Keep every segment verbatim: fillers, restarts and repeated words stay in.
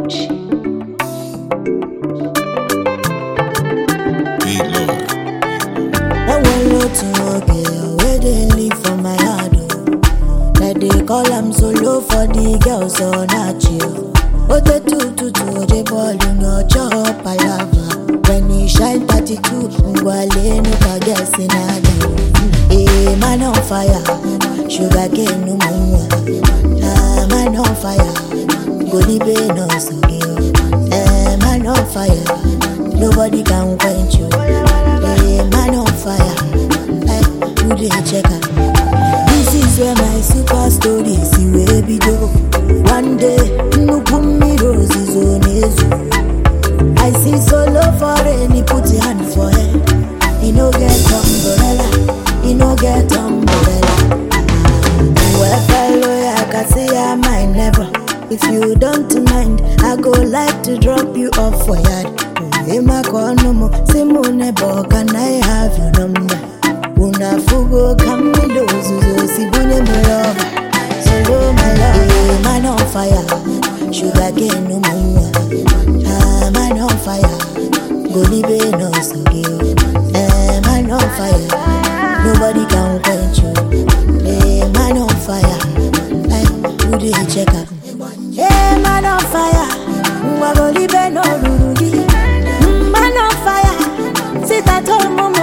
Call I'm solo for the girls so not you. Oh, the two to two, the ball in your chop, I love her. When you shine thirty-two, Ngwale no forget sinada. Eh, man on fire, sugar cane no more. Ah, man on fire, Golibe no so give. Eh, man on fire, nobody can quench you. Eh, man on fire, eh, who they check out? This is where my super story see where we go. One day, no put me roses on his. I see solo for any put your hand for her. He no get umbrella, he no get umbrella. Well, fellow, I can say I might never. If you don't mind, I go like to drop you off for yard. In my corner, Simone Bo, can I have your number? Una fugo camilo zuzo sibune my love, solo my love. Hey, man on fire, sugar cane no more. Ah, man on fire, Golibe no so give. Eh, man on fire, nobody can quench you. Hey, man on fire, hey, who do you check out? Hey, man on fire, Golibe no rudi. Man on fire, sit at home, mama.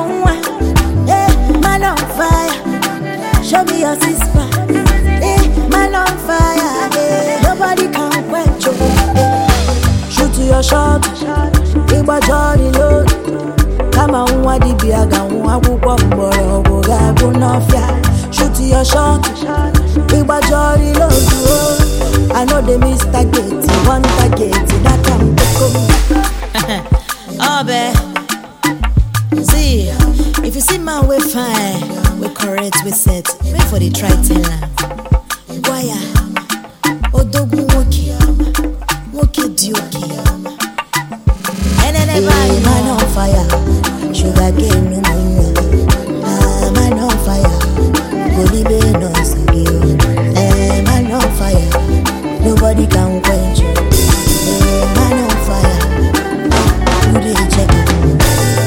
Man on fire, show me your sister. Eh, man on fire, eh, nobody can quench you. Eh. Shoot to your shot, Igba Jolly load. Come on, what the biaga, wabu bomboro, boga, bonafia. Shoot to your shot, Igba Jolly load. I know they miss that gate, one target, that can come. Oh, babe. See, if you see man we fine, we correct, we set. Wait for the try tell her. Why? Odogu woki, woki dioki. And then everybody man on fire, sugar cane no more. Ah, man on fire, Golibe no so give. Eh, man on fire, nobody can quench you. Eh, man on fire, who they check out?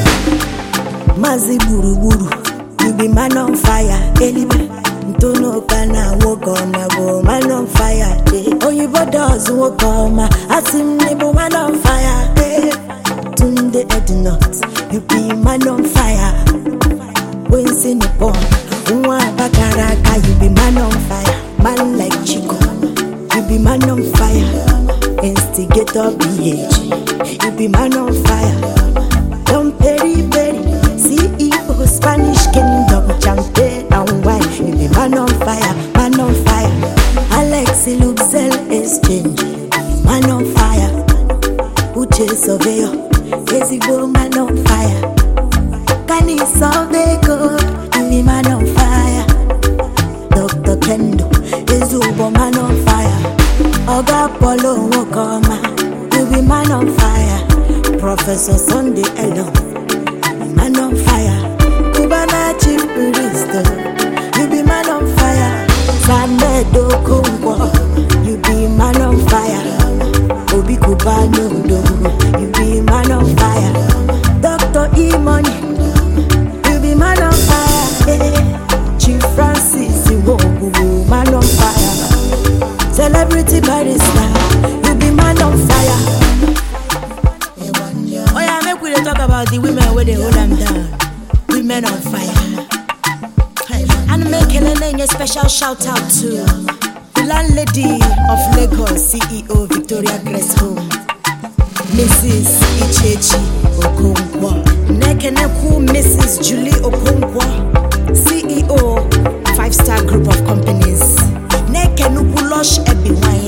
Mazi buru buru, you be man on fire. Elibe, Ntono kana walk on my go man on fire. Oh, you does walk on my, asim nebo man on fire. Tunde Ednot, you be man on fire. When Singapore, Unwa Bakaraka, you be man on fire. Man like Chico, you be man on fire. Instigator B H, you be man on fire. Don't peri peri. C E O Spanish Kingdom Champagne and wine. You be man on fire, man on fire. Alexi Luxel Exchange, man on fire. Uche Surveyor, Ezibo man on fire. Kani Solve Code, you be man on fire. Doctor Kendo, Ezubo man on fire. Oga Polo Wokoma, you be man on fire. Professor Sunday Elo, man on fire. Cubana chief priest, you be man on fire. Samedo Kongwa, you be man on fire. Obi Kubano, you be man on fire. Doctor E Money, you be man on fire. Hey, Chief Francis, you man on fire. Celebrity barrister, you be man on fire. Oh yeah, make we talk about the women where they hold them down. Women on fire. And make a special shout out to the landlady of Lagos, C E O Victoria Grace Home, Missus Ichechi Okonkwo. Nekeneku Missus Julie Okonkwo, C E O Five Star Group of Companies. Nekenuku Lush Ebi Wine.